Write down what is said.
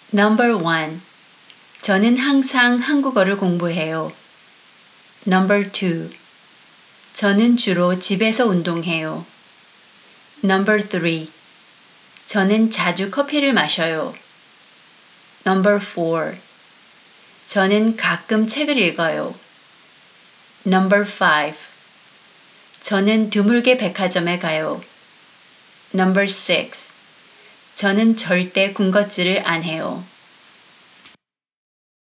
Number 1. 저는 항상 한국어를 공부해요. Number 2. 저는 주로 집에서 운동해요. Number 3. 저는 자주 커피를 마셔요. Number 4. 저는 가끔 책을 읽어요. Number 5. 저는 드물게 백화점에 가요. Number 6. 저는 절대 군것질을 안 해요.